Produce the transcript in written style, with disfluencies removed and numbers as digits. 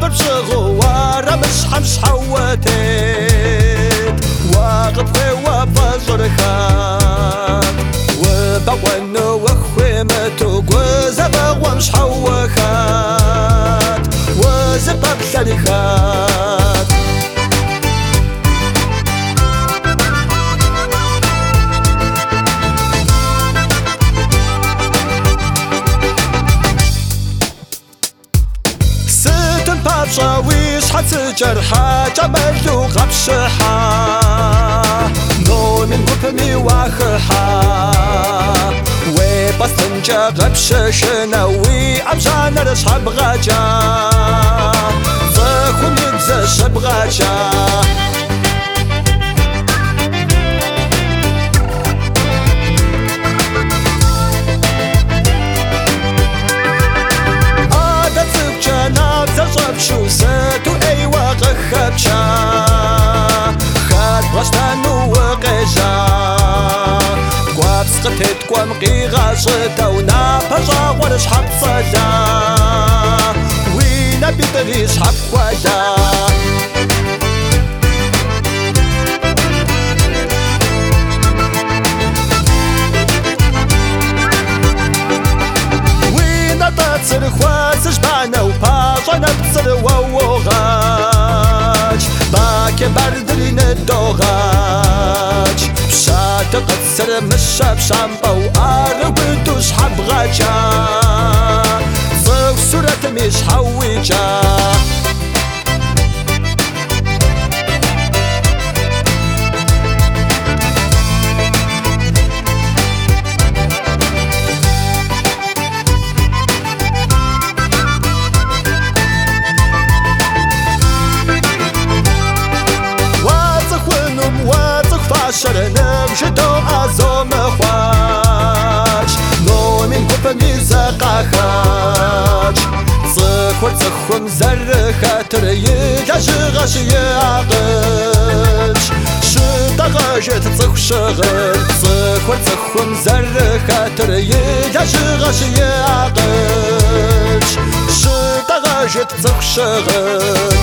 برشغوار مش حمش حوتت واقف وبزر خان وبوان وخيمت وزبا ومش حوخات وزبا بشريخات شاويش حد جرحا جملو غبشحا نو من قبمي واخحا وبستنجا غبششنا وابجانا رشحب غاجا زخون يبزشب غاجا شو ساتو ايوا غخبشا خاد غشتانو وقجا قوابس قتت قوام قيغا شتونا بجا ورش حب صدا وينا بيبغيش حب خواجا وينا تتصر خواز جبعنا وباجانا بتصر ووغاج باكي بردرين الدوغاج بشات قدسر مشا بشامبا وقاربتوش حب غاجا صف صورة مش حويجا شرنم جدو ازوم خواج نو من قبمي زقاخاج صخور صخون زر خاطر يجاج غاش يعقج شتا غاجت صخ شغل صخور صخون زر خاطر يجاج غاش يعقج شتا غاجت صخ شغل